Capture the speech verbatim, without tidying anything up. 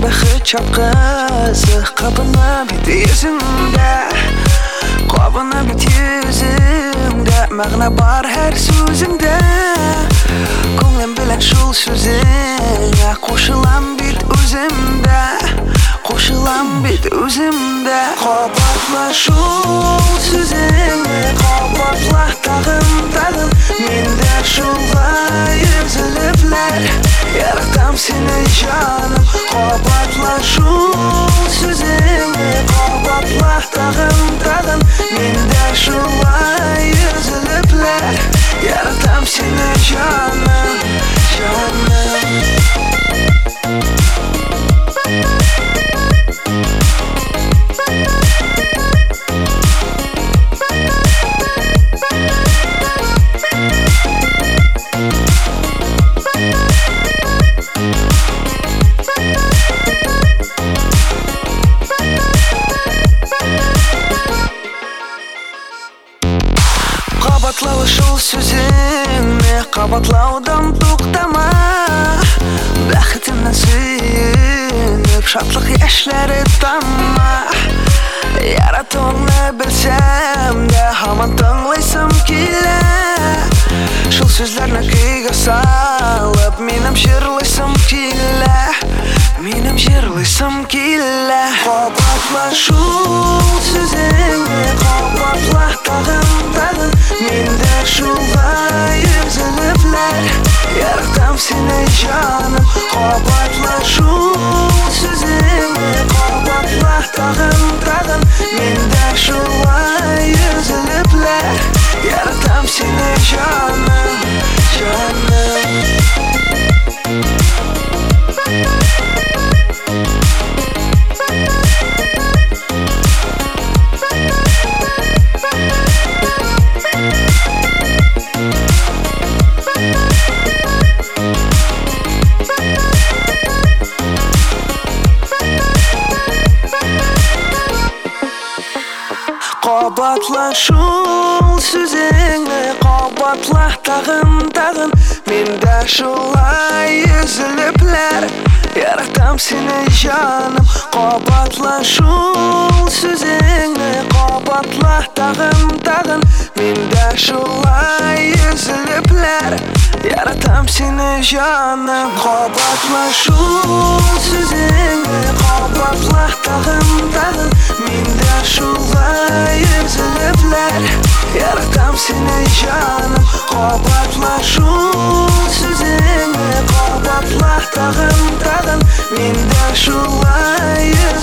бәхет шапқысы қабына бет есімде, қабына бет yüzіңде, мағына бар әр сөзіңде. Көңілім білән шул сөзіңе, қошылам бет өзімде, қошылам бет өзімде. Қабатла шул сөзіңе, қабатла тағын тағын, менде шулай үзіліплер, яратам сені жаным. Қабатла шул сөзіңе, қабатла тағын тағын, менде шулай үзіліплер, яратам сені жаным, жаным. Қабатлау шул сөзіңе, қабатлаудан тоқтама, бәхітімнен сүйініп, шатлық яшьләре тамма. Яратуыңны білсем де, хаман тыңлайсым келе, шул сөзләрне көйгә салып, минем җырлыйсым килә, минем җырлыйсым килә. Кабатла шул сөзеңне, кабатла тагын тагын, миндә шулай үзелепләр, яратам сине җаным. Кабатла шул сөзеңне, кабатла тагын тагын, миндә шулай үзелепләр, яратам сине җаным, җаным. Кабатла шул сүзеңне, кабатла тагын тагын, миндә шулай үзелепләр, яратам сине җаным. Кабатла шул сүзеңне, кабатла тагын тагын, миндә шулай үзелепләр, яратам сине җаным. Кабатла шул сүзеңне, кабатла тагын тагын, миндә шулай үзелепләр, яратам сине җаным. Кабатла шул сүзеңне, кабатла тагын тагын, миндә шулай